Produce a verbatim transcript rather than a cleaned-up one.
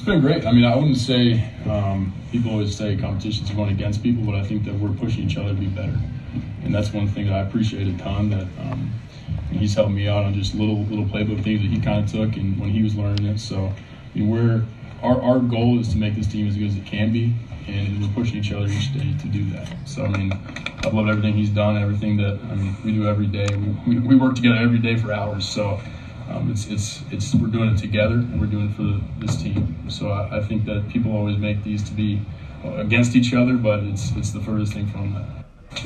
It's been great. I mean, I wouldn't say um, people always say competitions are going against people, but I think that we're pushing each other to be better, and that's one thing that I appreciate a ton. That um, he's helped me out on just little little playbook things that he kind of took, and when he was learning it. So, I mean, we're our our goal is to make this team as good as it can be, and we're pushing each other each day to do that. So, I mean, I've loved everything he's done, everything that I mean we do every day. We we, we work together every day for hours. So. Um, it's it's it's we're doing it together, and we're doing it for the, this team. So I, I think that people always make these to be against each other, but it's it's the furthest thing from that.